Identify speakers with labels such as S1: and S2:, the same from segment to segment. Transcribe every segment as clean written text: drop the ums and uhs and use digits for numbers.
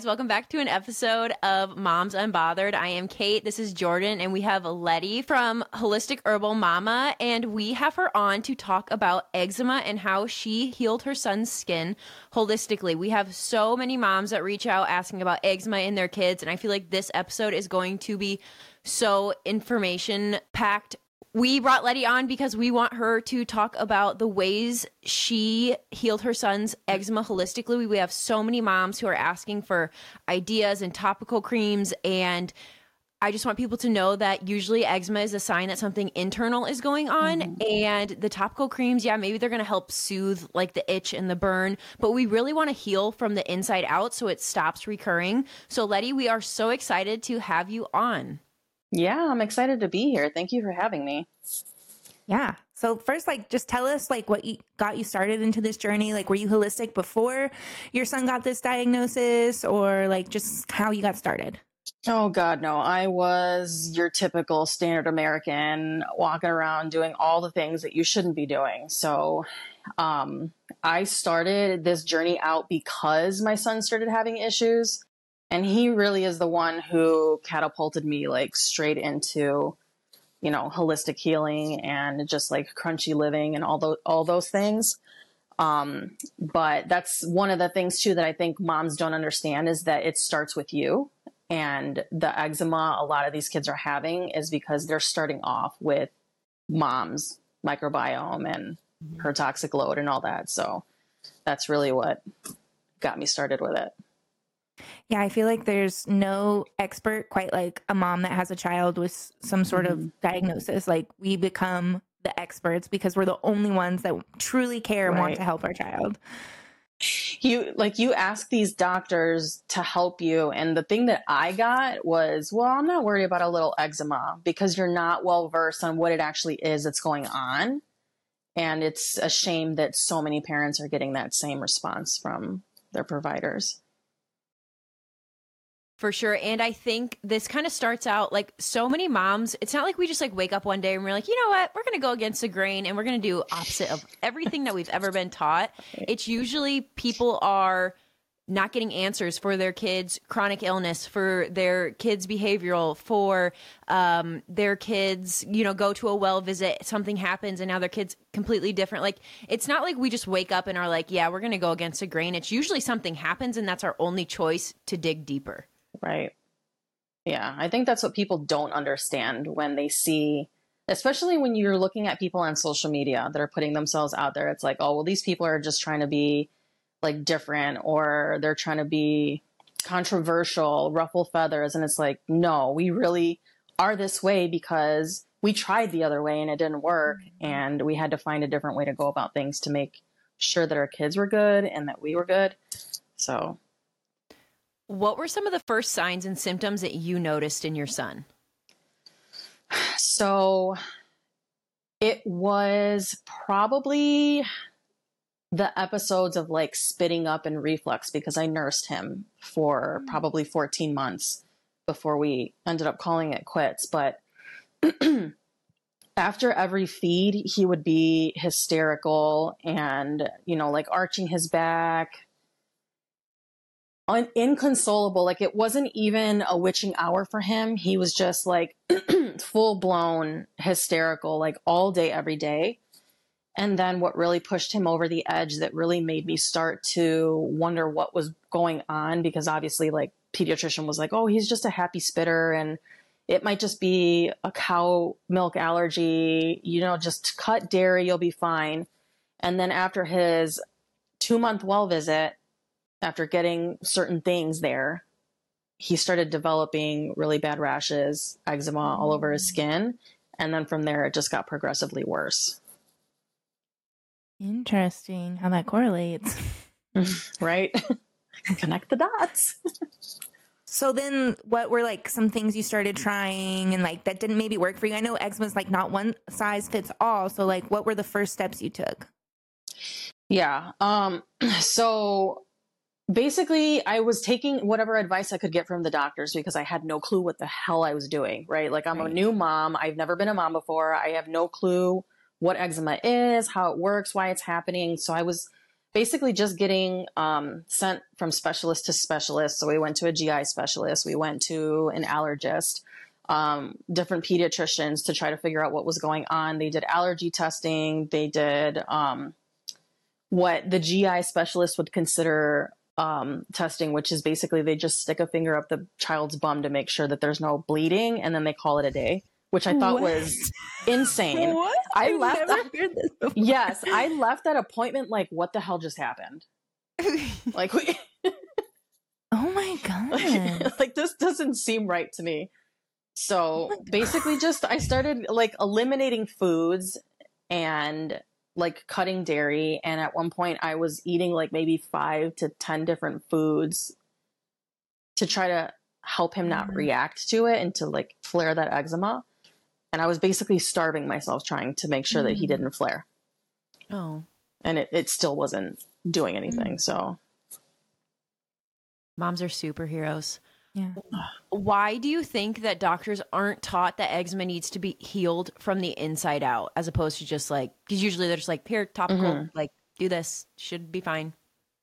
S1: guys, welcome back to an episode of Moms Unbothered. I am Kate, this is Jordan, and we have Letty from Holistic Herbal Mama, and we have her on to talk about eczema and how she healed her son's skin holistically. We have so many moms that reach out asking about eczema in their kids, and I feel like this episode is going to be so information packed. We brought Letty on because we want her to talk about the ways she healed her son's eczema holistically. We have so many moms who are asking for ideas and topical creams, and I just want people to know that usually eczema is a sign that something internal is going on, and the topical creams, yeah, maybe they're going to help soothe like the itch and the burn, but we really want to heal from the inside out so it stops recurring. So Letty, we are so excited to have you on.
S2: Yeah, I'm excited to be here. Thank you for having me.
S3: Yeah. So first, just tell us what got you started into this journey. Were you holistic before your son got this diagnosis, or just how you got started?
S2: Oh God, no. I was your typical standard American walking around doing all the things that you shouldn't be doing. So I started this journey out because my son started having issues. And he really is the one who catapulted me straight into, holistic healing and just crunchy living and all those things. But that's one of the things too that I think moms don't understand is that it starts with you. And the eczema a lot of these kids are having is because they're starting off with mom's microbiome and her toxic load and all that. So that's really what got me started with it.
S3: Yeah, I feel like there's no expert quite like a mom that has a child with some sort of diagnosis. We become the experts because we're the only ones that truly care and want to help our child.
S2: You ask these doctors to help you. And the thing that I got was, well, I'm not worried about a little eczema because you're not well versed on what it actually is that's going on. And it's a shame that so many parents are getting that same response from their providers.
S1: For sure. And I think this kind of starts out so many moms, it's not like we just wake up one day and we're like, you know what, we're going to go against the grain and we're going to do opposite of everything that we've ever been taught. It's usually people are not getting answers for their kids' chronic illness, for their kids' behavioral, for their kids, go to a well visit, something happens and now their kid's completely different. It's not like we just wake up and are like, yeah, we're going to go against the grain. It's usually something happens and that's our only choice to dig deeper.
S2: Right. Yeah. I think that's what people don't understand when they see, especially when you're looking at people on social media that are putting themselves out there. It's like, oh, well, these people are just trying to be different, or they're trying to be controversial, ruffle feathers. And it's like, no, we really are this way because we tried the other way and it didn't work. And we had to find a different way to go about things to make sure that our kids were good and that we were good. So
S1: what were some of the first signs and symptoms that you noticed in your son?
S2: So it was probably the episodes of spitting up and reflux because I nursed him for probably 14 months before we ended up calling it quits. But after every feed, he would be hysterical and, arching his back, inconsolable. It wasn't even a witching hour for him. He was just full blown hysterical, all day, every day. And then what really pushed him over the edge that really made me start to wonder what was going on, because obviously pediatrician was like, oh, he's just a happy spitter and it might just be a cow milk allergy, just cut dairy, you'll be fine. And then after his 2-month well visit, after getting certain things there, he started developing really bad rashes, eczema all over his skin. And then from there, it just got progressively worse.
S3: Interesting how that correlates.
S2: Right? Connect the dots.
S3: So then what were some things you started trying and that didn't maybe work for you? I know eczema is not one size fits all. So what were the first steps you took?
S2: Yeah. So basically I was taking whatever advice I could get from the doctors because I had no clue what the hell I was doing, right? I'm a new mom. I've never been a mom before. I have no clue what eczema is, how it works, why it's happening. So I was basically just getting sent from specialist to specialist. So we went to a GI specialist, we went to an allergist, different pediatricians to try to figure out what was going on. They did allergy testing. They did what the GI specialist would consider testing, which is basically they just stick a finger up the child's bum to make sure that there's no bleeding, and then they call it a day, which I thought was insane.
S3: What?
S2: I left.
S3: Never heard this before.
S2: Yes, I left that appointment like, what the hell just happened? Like,
S3: Oh my God.
S2: like this doesn't seem right to me. So basically, just I started like eliminating foods and like cutting dairy. And at one point, I was eating like maybe 5 to 10 different foods to try to help him not react to it and to like flare that eczema. And I was basically starving myself trying to make sure that he didn't flare.
S1: Oh.
S2: And it still wasn't doing anything. So
S1: Moms are superheroes.
S3: Yeah.
S1: Why do you think that doctors aren't taught that eczema needs to be healed from the inside out, as opposed to just like, because usually they're just like, here, topical, like do this, should be fine.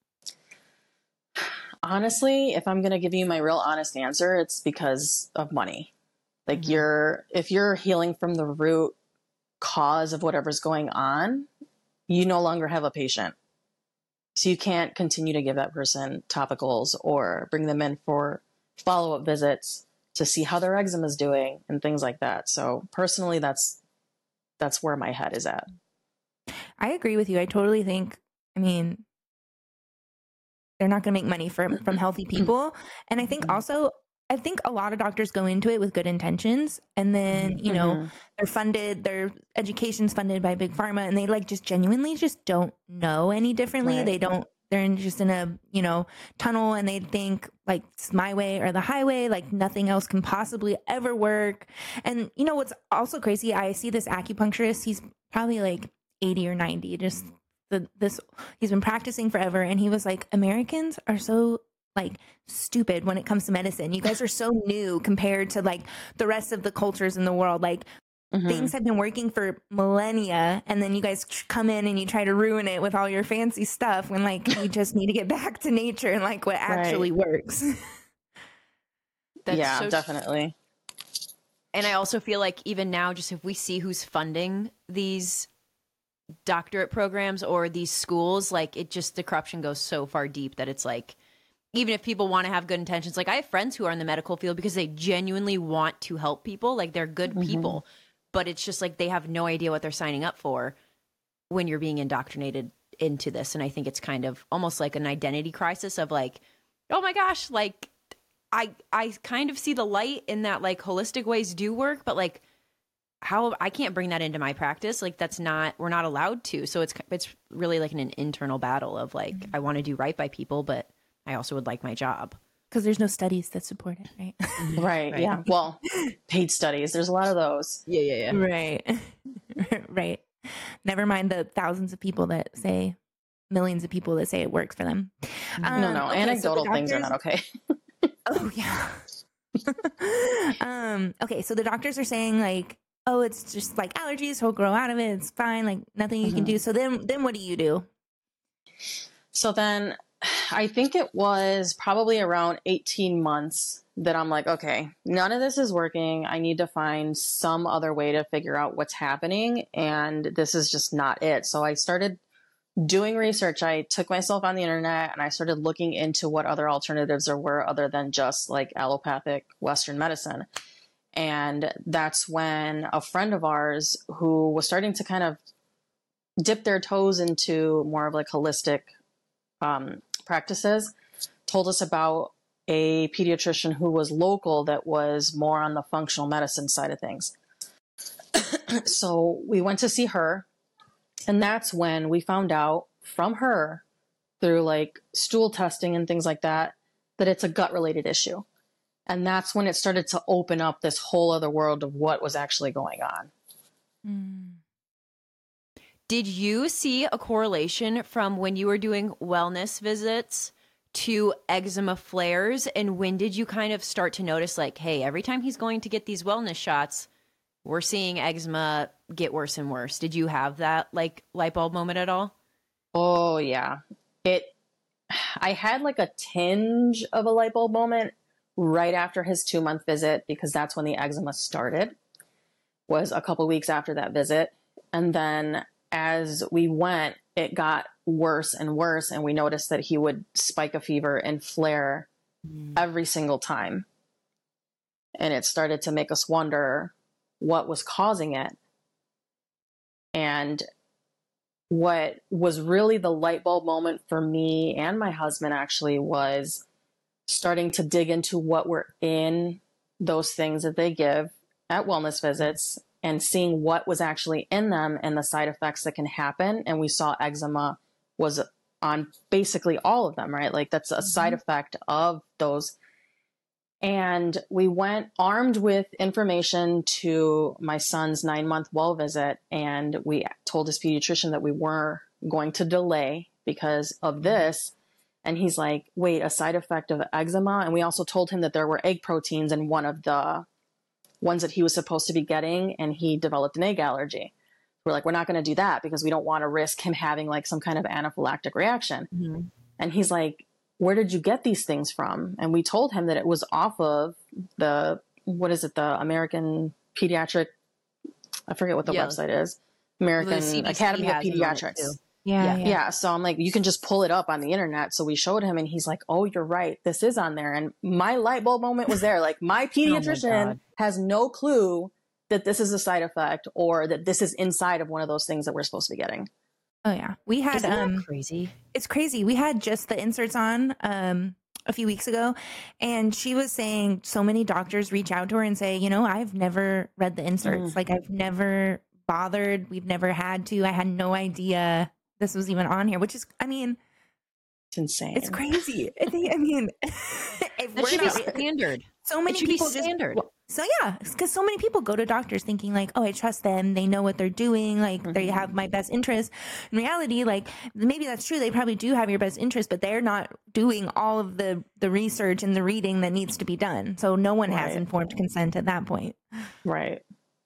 S2: honestly, if I'm going to give you my real honest answer, it's because of money. Like if you're healing from the root cause of whatever's going on, you no longer have a patient. So you can't continue to give that person topicals or bring them in for follow-up visits to see how their eczema is doing and things like that. So personally, that's where my head is at.
S3: I agree with you. I totally think, I mean, they're not going to make money from healthy people. And I think also, I think a lot of doctors go into it with good intentions, and then, you know, they're funded, their education's funded by big pharma, and they like just genuinely just don't know any differently.
S2: Right.
S3: They're just in a, you know, tunnel, and they think like it's my way or the highway, like nothing else can possibly ever work. And you know, what's also crazy, I see this acupuncturist, he's probably like 80 or 90, just he's been practicing forever. And he was like, Americans are so like stupid when it comes to medicine. You guys are so new compared to like the rest of the cultures in the world. Like things have been working for millennia, and then you guys come in and you try to ruin it with all your fancy stuff when like we just need to get back to nature and like what actually works.
S2: Yeah, definitely.
S1: And I also feel like even now, just if we see who's funding these doctorate programs or these schools, like it just, the corruption goes so far deep that it's like, even if people want to have good intentions, like I have friends who are in the medical field because they genuinely want to help people, like they're good people, but it's just like they have no idea what they're signing up for when you're being indoctrinated into this. And I think it's kind of almost like an identity crisis of like, oh my gosh, like I kind of see the light in that, like holistic ways do work, but like how I can't bring that into my practice. Like we're not allowed to. So it's really like an internal battle of like, I want to do right by people, but I also would like my job.
S3: Because there's no studies that support it, right?
S2: Right. Yeah. Well, paid studies. There's a lot of those.
S1: Yeah.
S3: Right. Right. Never mind the thousands of people that say, millions of people that say it works for them.
S2: No. Okay, anecdotal things are not okay.
S3: Oh, yeah. Okay. So the doctors are saying like, oh, it's just like allergies. He'll grow out of it. It's fine. Like nothing you can do. So then what do you do?
S2: So then I think it was probably around 18 months that I'm like, okay, none of this is working. I need to find some other way to figure out what's happening. And this is just not it. So I started doing research. I took myself on the internet and I started looking into what other alternatives there were other than just like allopathic Western medicine. And that's when a friend of ours who was starting to kind of dip their toes into more of like holistic practices told us about a pediatrician who was local that was more on the functional medicine side of things. So we went to see her, and that's when we found out from her through like stool testing and things like that it's a gut related issue. And that's when it started to open up this whole other world of what was actually going on.
S1: Did you see a correlation from when you were doing wellness visits to eczema flares? And when did you kind of start to notice like, hey, every time he's going to get these wellness shots, we're seeing eczema get worse and worse? Did you have that like light bulb moment at all?
S2: Oh yeah. It I had like a tinge of a light bulb moment right after his 2-month visit, because that's when the eczema started, was a couple weeks after that visit. And then as we went, it got worse and worse. And we noticed that he would spike a fever and flare every single time. And it started to make us wonder what was causing it. And what was really the light bulb moment for me and my husband actually was starting to dig into what were in those things that they give at wellness visits and seeing what was actually in them and the side effects that can happen. And we saw eczema was on basically all of them, right? Like that's a side effect of those. And we went armed with information to my son's 9-month well visit. And we told his pediatrician that we were going to delay because of this. And he's like, wait, a side effect of eczema? And we also told him that there were egg proteins in one of the ones that he was supposed to be getting. And he developed an egg allergy. We're like, we're not going to do that because we don't want to risk him having like some kind of anaphylactic reaction. Mm-hmm. And he's like, where did you get these things from? And we told him that it was off of the American Pediatric, I forget what the website is, American Academy of Pediatrics. Yeah. So I'm like, you can just pull it up on the internet. So we showed him and he's like, oh, you're right. This is on there. And my light bulb moment was there. Like my pediatrician has no clue that this is a side effect or that this is inside of one of those things that we're supposed to be getting.
S3: Oh yeah. We had,
S1: Isn't that crazy?
S3: It's crazy. We had just the inserts on, a few weeks ago, and she was saying so many doctors reach out to her and say, you know, I've never read the inserts. Like I've never bothered. We've never had to. I had no idea this was even on here, which is, I mean,
S2: it's insane.
S3: It's crazy. If
S1: that should be standard.
S3: So many people because so many people go to doctors thinking like, oh, I trust them. They know what they're doing. Like they have my best interest. In reality, like maybe that's true. They probably do have your best interest, but they're not doing all of the research and the reading that needs to be done. So no one has informed consent at that point.
S2: Right.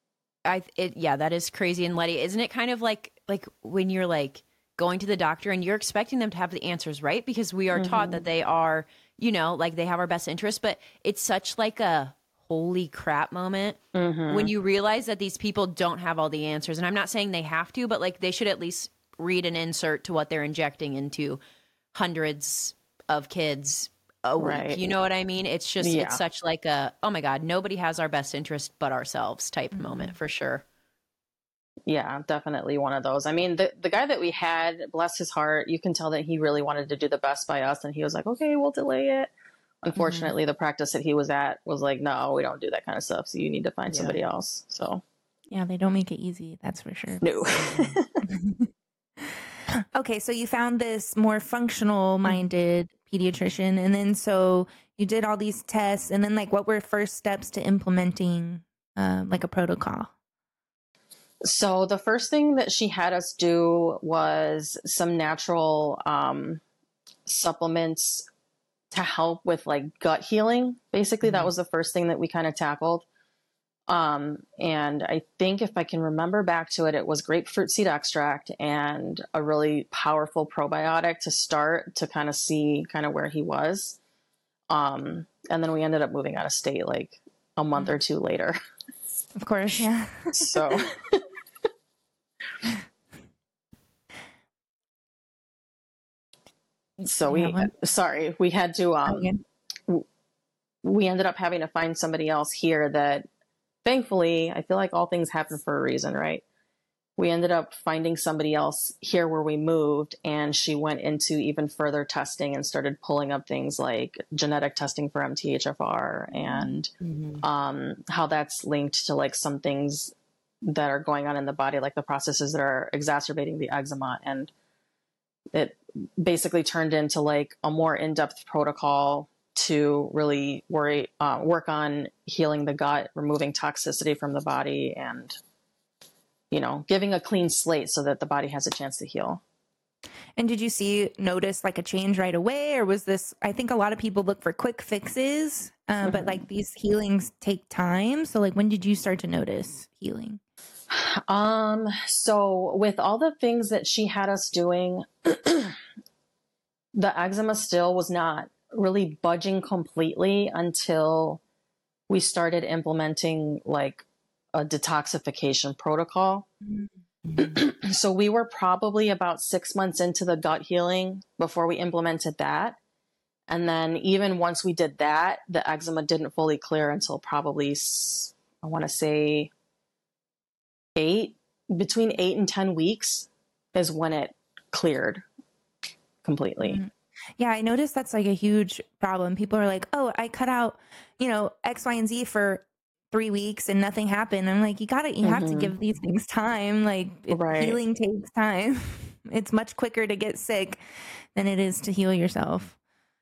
S1: That is crazy. And Letty, isn't it kind of like when you're like going to the doctor and you're expecting them to have the answers, right? Because we are taught that they are, you know, like they have our best interest, but it's such like a holy crap moment when you realize that these people don't have all the answers. And I'm not saying they have to, but like they should at least read an insert to what they're injecting into hundreds of kids a week. You know what I mean? It's just, it's such like a, oh my God, nobody has our best interest but ourselves type moment for sure.
S2: Yeah, definitely one of those. I mean, the guy that we had, bless his heart, you can tell that he really wanted to do the best by us. And he was like, okay, we'll delay it. Unfortunately, the practice that he was at was like, no, we don't do that kind of stuff. So you need to find somebody else. So
S3: yeah, they don't make it easy. That's for sure.
S2: No.
S3: Okay. So you found this more functional minded pediatrician. And then, so you did all these tests, and then like, what were first steps to implementing like a protocol?
S2: So the first thing that she had us do was some natural supplements to help with like gut healing. Basically, that was the first thing that we kind of tackled. And I think if I can remember back to it, it was grapefruit seed extract and a really powerful probiotic to start to kind of see kind of where he was. And then we ended up moving out of state like a month or two later.
S3: Of course, yeah.
S2: So... So we had to, we ended up having to find somebody else here that thankfully, I feel like all things happen for a reason, right? We ended up finding somebody else here where we moved, and she went into even further testing and started pulling up things like genetic testing for MTHFR and how that's linked to like some things that are going on in the body, like the processes that are exacerbating the eczema. And it basically turned into like a more in-depth protocol to really work on healing the gut, removing toxicity from the body, and, you know, giving a clean slate so that the body has a chance to heal.
S3: And did you notice like a change right away? Or was this, I think a lot of people look for quick fixes, but like these healings take time. So like, when did you start to notice healing?
S2: So with all the things that she had us doing, the eczema still was not really budging completely until we started implementing like a detoxification protocol.
S3: Mm-hmm.
S2: So we were probably about 6 months into the gut healing before we implemented that. And then even once we did that, the eczema didn't fully clear until probably, I want to say between 8 and 10 weeks is when it cleared completely.
S3: Mm-hmm. Yeah, I noticed that's like a huge problem. People are like, oh, I cut out, X, Y, and Z for 3 weeks and nothing happened. I'm like, you have to give these things time. Like
S2: Right.
S3: healing takes time. It's much quicker to get sick than it is to heal yourself.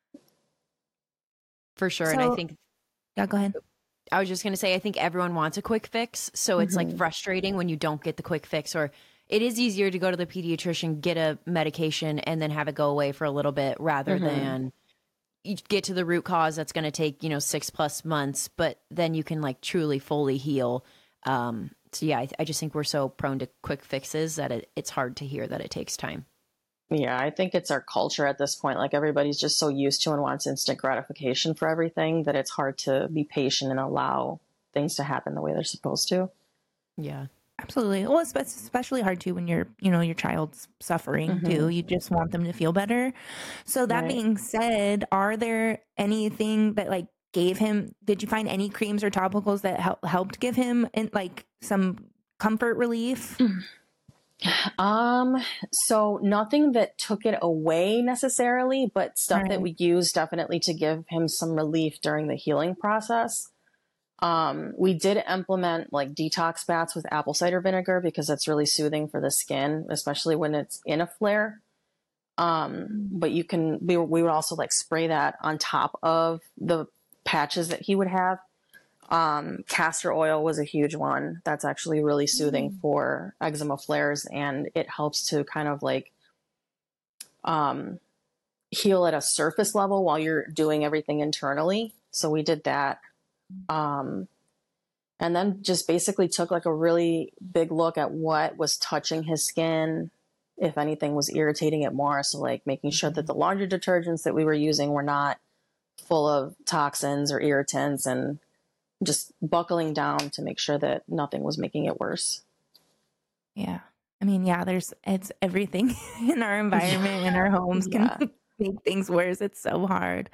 S1: For sure. And I think,
S3: yeah, go ahead.
S1: I was just going to say, I think everyone wants a quick fix. So it's like frustrating when you don't get the quick fix, or it is easier to go to the pediatrician, get a medication, and then have it go away for a little bit rather than you get to the root cause that's going to take, 6+ months, but then you can like truly fully heal. So yeah, I just think we're so prone to quick fixes that it's hard to hear that it takes time.
S2: Yeah, I think it's our culture at this point. Like everybody's just so used to and wants instant gratification for everything that it's hard to be patient and allow things to happen the way they're supposed to.
S1: Yeah.
S3: Absolutely. Well, it's especially hard too when your child's suffering too. You just want them to feel better. So that being said, are there anything that like did you find any creams or topicals that helped give him like some comfort relief?
S2: So nothing that took it away necessarily, but stuff that we used definitely to give him some relief during the healing process. We did implement like detox baths with apple cider vinegar because that's really soothing for the skin, especially when it's in a flare. But we would also like spray that on top of the patches that he would have. Castor oil was a huge one. That's actually really soothing for eczema flares, and it helps to kind of like, heal at a surface level while you're doing everything internally. So we did that. And then just basically took like a really big look at what was touching his skin, if anything was irritating it more. So like making sure that the laundry detergents that we were using were not full of toxins or irritants, and just buckling down to make sure that nothing was making it worse.
S3: Yeah. I mean, yeah, it's everything in our environment, in our homes can make things worse. It's so hard.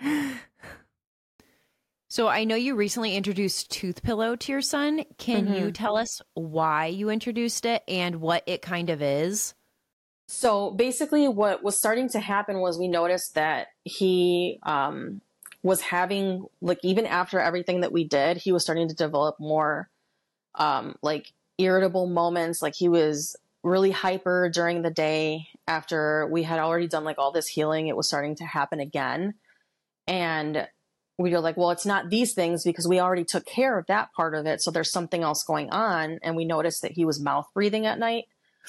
S1: So I know you recently introduced Tooth Pillow to your son. Can you tell us why you introduced it and what it kind of is?
S2: So basically what was starting to happen was we noticed that he was having, like, even after everything that we did, he was starting to develop more like irritable moments. Like he was really hyper during the day after we had already done like all this healing. It was starting to happen again. And we were like, well, it's not these things because we already took care of that part of it. So there's something else going on. And we noticed that he was mouth breathing at night.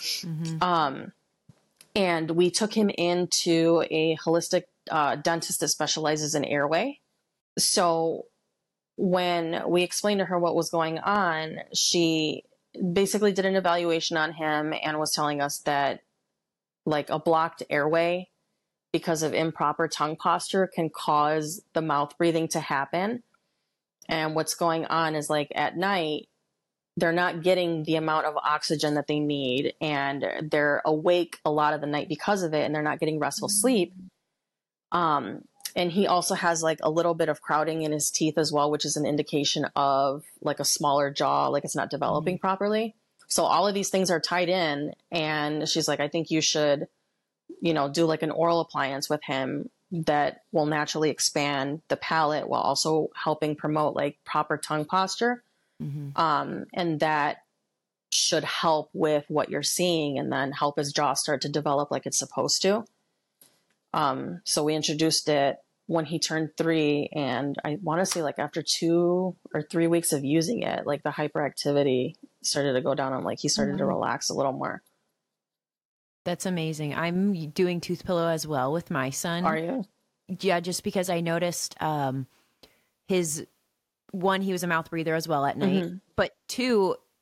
S2: And we took him into a holistic dentist that specializes in airway. So when we explained to her what was going on, she basically did an evaluation on him and was telling us that like a blocked airway because of improper tongue posture can cause the mouth breathing to happen. And what's going on is like at night, they're not getting the amount of oxygen that they need, and they're awake a lot of the night because of it, and they're not getting restful sleep. And he also has like a little bit of crowding in his teeth as well, which is an indication of like a smaller jaw, like it's not developing properly. So all of these things are tied in, and she's like, I think you should, do like an oral appliance with him that will naturally expand the palate while also helping promote like proper tongue posture. And that should help with what you're seeing and then help his jaw start to develop like it's supposed to. So we introduced it when he turned 3, and I want to say like after 2 or 3 weeks of using it, like the hyperactivity started to go down and like he started to relax a little more.
S1: That's amazing. I'm doing Tooth Pillow as well with my son.
S2: Are you?
S1: Yeah, just because I noticed he was a mouth breather as well at night. But 2,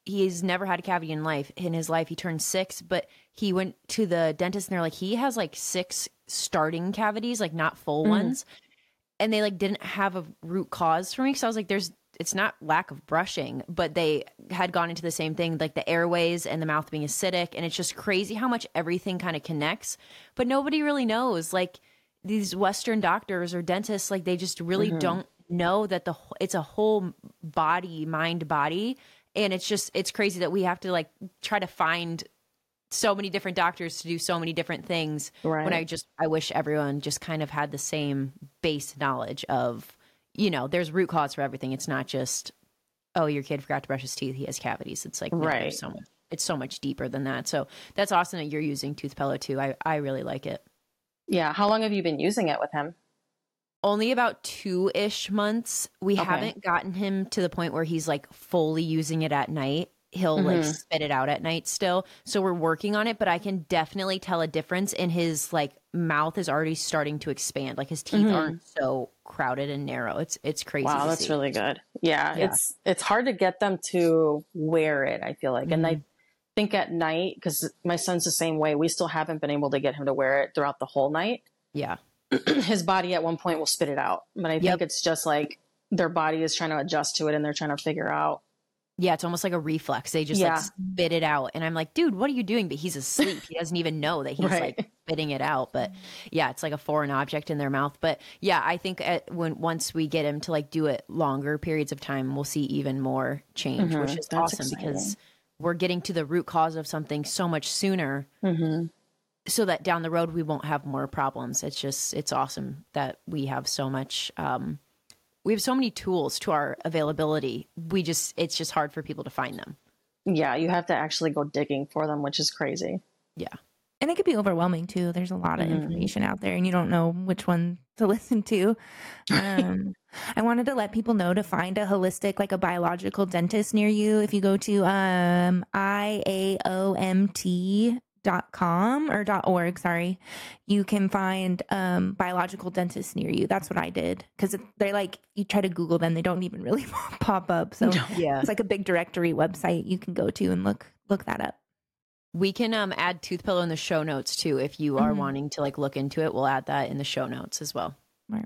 S1: he's never had a cavity in his life. He turned 6, but he went to the dentist and they're like, he has like 6 starting cavities, like not full ones. And they like didn't have a root cause for me. So I was like, it's not lack of brushing, but they had gone into the same thing, like the airways and the mouth being acidic. And it's just crazy how much everything kind of connects, but nobody really knows. Like these Western doctors or dentists, like they just really don't know that it's a whole body, mind, body. And it's crazy that we have to like try to find so many different doctors to do so many different things.
S2: Right.
S1: When I wish everyone just kind of had the same base knowledge of, you know, there's root cause for everything. It's not just, oh, your kid forgot to brush his teeth, he has cavities. It's like, no, there's so much, it's so much deeper than that. So that's awesome that you're using Tooth Pillow too. I really like it.
S2: Yeah. How long have you been using it with him?
S1: Only about 2-ish months. We haven't gotten him to the point where he's like fully using it at night. He'll like spit it out at night still. So we're working on it, but I can definitely tell a difference in his like mouth is already starting to expand. Like his teeth aren't so crowded and narrow. It's crazy.
S2: Wow, that's really good. Yeah. It's hard to get them to wear it, I feel like. And I think at night, because my son's the same way, we still haven't been able to get him to wear it throughout the whole night.
S1: Yeah.
S2: His body at one point will spit it out. But I think it's just like their body is trying to adjust to it and they're trying to figure out.
S1: Yeah, it's almost like a reflex. They just like spit it out. And I'm like, dude, what are you doing? But he's asleep. He doesn't even know that he's like spitting it out. But yeah, it's like a foreign object in their mouth. But yeah, I think once we get him to like do it longer periods of time, we'll see even more change, which is awesome because we're getting to the root cause of something so much sooner so that down the road we won't have more problems. It's awesome that we have so much we have so many tools to our availability. It's just hard for people to find them.
S2: Yeah, you have to actually go digging for them, which is crazy.
S1: Yeah.
S3: And it could be overwhelming too. There's a lot of information out there and you don't know which one to listen to. I wanted to let people know to find a holistic, like a biological dentist near you. If you go to IAOMT.com or .org, sorry, you can find biological dentists near you. That's what I did because they're like, you try to Google them, they don't even really pop up. So it's like a big directory website you can go to and look that up.
S1: We can add Tooth Pillow in the show notes too if you are wanting to like look into it. We'll add that in the show notes as well.
S3: Right.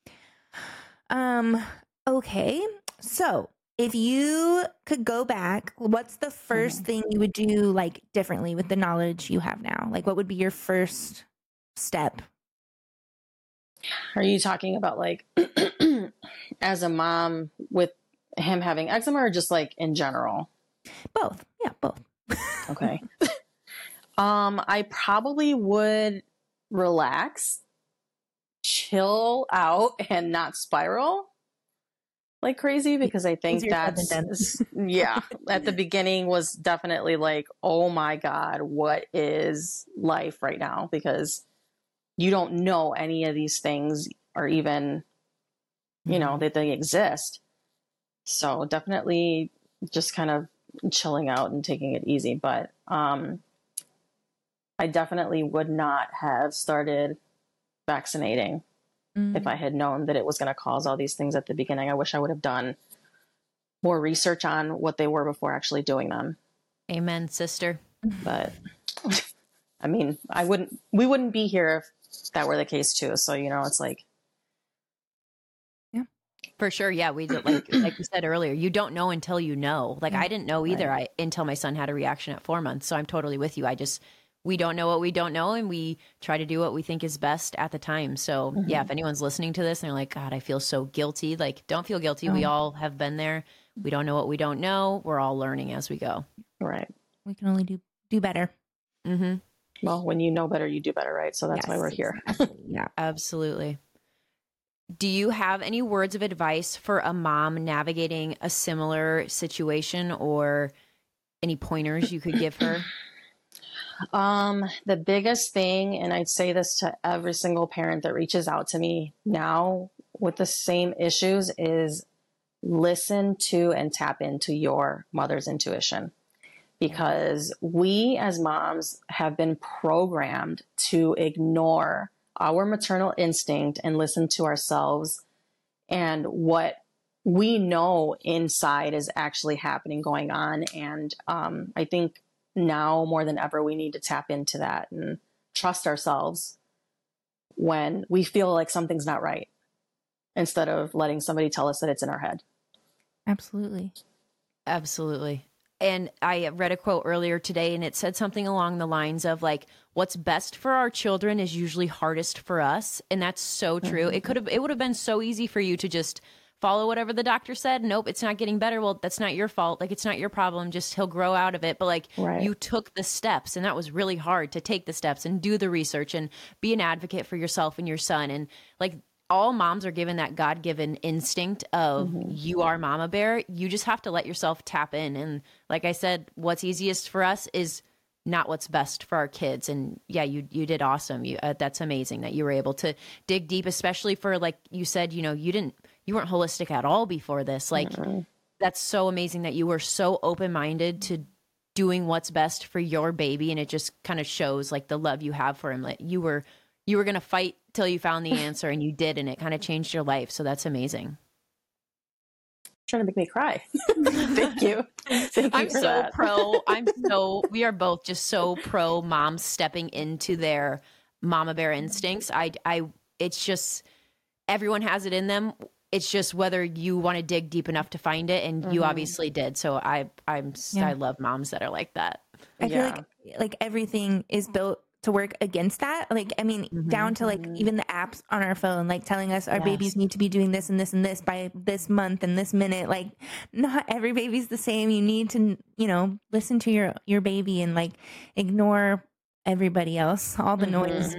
S3: Okay, so if you could go back, what's the first thing you would do like differently with the knowledge you have now? Like what would be your first step?
S2: Are you talking about like as a mom with him having eczema or just like in general?
S3: Both. Yeah, both.
S2: Okay. I probably would relax, chill out and not spiral like crazy because I think that's at the beginning was definitely like, oh my God, what is life right now? Because you don't know any of these things or even, you know, that they exist. So definitely just kind of chilling out and taking it easy. But I definitely would not have started vaccinating if I had known that it was going to cause all these things at the beginning. I wish I would have done more research on what they were before actually doing them.
S1: Amen, sister.
S2: But I mean, we wouldn't be here if that were the case too. So, you know, it's like,
S1: for sure. Yeah. We like we said earlier, you don't know until you know. Like I didn't know either until my son had a reaction at 4 months. So I'm totally with you. We don't know what we don't know. And we try to do what we think is best at the time. So yeah, if anyone's listening to this and they're like, God, I feel so guilty. Like, don't feel guilty. We all have been there. We don't know what we don't know. We're all learning as we go.
S2: Right.
S3: We can only do better.
S2: Well, when you know better, you do better. Right. So that's why we're here.
S3: Exactly. Yeah,
S1: absolutely. Do you have any words of advice for a mom navigating a similar situation or any pointers you could give her?
S2: The biggest thing, and I'd say this to every single parent that reaches out to me now with the same issues, is listen to and tap into your mother's intuition. Because we as moms have been programmed to ignore our maternal instinct and listen to ourselves and what we know inside is actually happening, going on. And I think now more than ever, we need to tap into that and trust ourselves when we feel like something's not right, instead of letting somebody tell us that it's in our head.
S3: Absolutely.
S1: Absolutely. And I read a quote earlier today, and it said something along the lines of like, what's best for our children is usually hardest for us. And that's so true. It would have been so easy for you to just follow whatever the doctor said. Nope, it's not getting better. Well, that's not your fault. Like, it's not your problem. Just he'll grow out of it. But like, you took the steps, and that was really hard to take the steps and do the research and be an advocate for yourself and your son. And like, all moms are given that God-given instinct of you are mama bear. You just have to let yourself tap in. And like I said, what's easiest for us is not what's best for our kids. And yeah, you did awesome. That's amazing that you were able to dig deep, especially for, like you said, you weren't holistic at all before this. Like, that's so amazing that you were so open-minded to doing what's best for your baby. And it just kind of shows like the love you have for him. Like, you were going to fight till you found the answer, and you did, and it kind of changed your life. So that's amazing.
S2: Trying to make me cry. Thank you. Thank you for that.
S1: We are both just so pro moms stepping into their mama bear instincts. It's just, everyone has it in them. It's just whether you want to dig deep enough to find it. And you obviously did. So I love moms that are like that.
S3: I feel like everything is built to work against that. Like, I mean, down to like even the apps on our phone, like telling us our babies need to be doing this and this and this by this month and this minute. Like, not every baby's the same. You need to, listen to your baby and like ignore everybody else, all the noise.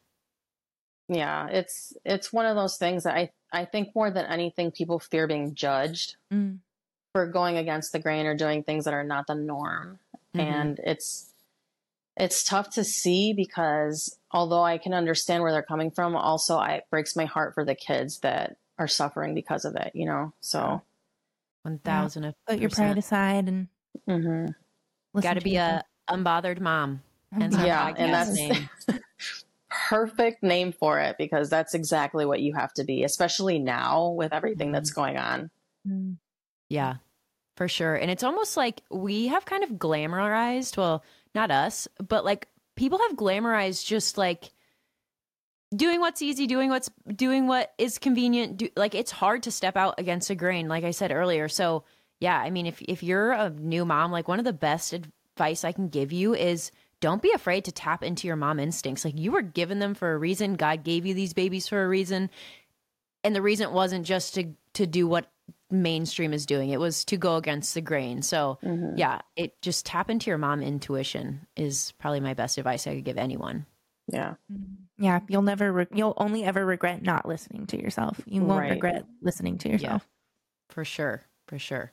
S2: Yeah. It's one of those things that I think more than anything, people fear being judged for going against the grain or doing things that are not the norm. And it's tough to see, because although I can understand where they're coming from, also it breaks my heart for the kids that are suffering because of it, so
S1: 1,000%.
S3: Put your pride aside and
S1: got to be a unbothered mom.
S2: And that's name. Perfect name for it, because that's exactly what you have to be, especially now with everything that's going on.
S1: Yeah, for sure. And it's almost like we have kind of glamorized, well, not us, but like people have glamorized just like doing what's easy, doing what is convenient. Like, it's hard to step out against a grain, like I said earlier. So yeah, I mean, if you're a new mom, like, one of the best advice I can give you is don't be afraid to tap into your mom instincts. Like, you were given them for a reason. God gave you these babies for a reason. And the reason wasn't just to do what mainstream is doing. It was to go against the grain. So yeah, it just tap into your mom intuition is probably my best advice I could give anyone.
S2: Yeah.
S3: Yeah. You'll only ever regret not listening to yourself. You won't regret listening to yourself.
S1: Yeah, for sure. For sure.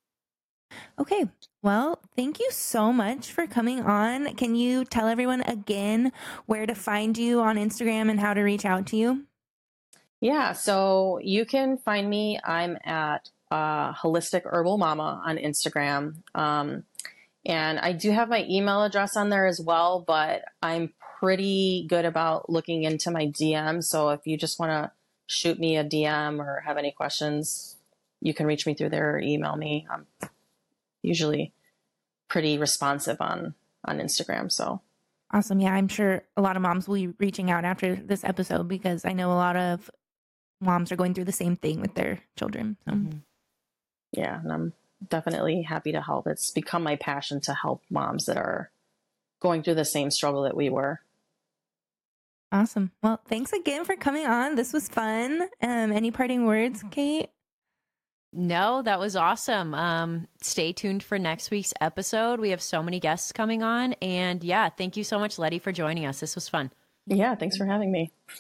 S3: Okay. Well, thank you so much for coming on. Can you tell everyone again where to find you on Instagram and how to reach out to you?
S2: Yeah, so you can find me. I'm at Holistic Herbal Mama on Instagram. And I do have my email address on there as well, but I'm pretty good about looking into my DM. So if you just want to shoot me a DM or have any questions, you can reach me through there or email me. I'm usually pretty responsive on Instagram. So
S3: awesome. Yeah, I'm sure a lot of moms will be reaching out after this episode, because I know a lot of moms are going through the same thing with their children. So.
S2: Yeah, and I'm definitely happy to help. It's become my passion to help moms that are going through the same struggle that we were.
S3: Awesome. Well, thanks again for coming on. This was fun. Any parting words, Kate?
S1: No, that was awesome. Stay tuned for next week's episode. We have so many guests coming on. And yeah, thank you so much, Letty, for joining us. This was fun.
S2: Yeah, thanks for having me.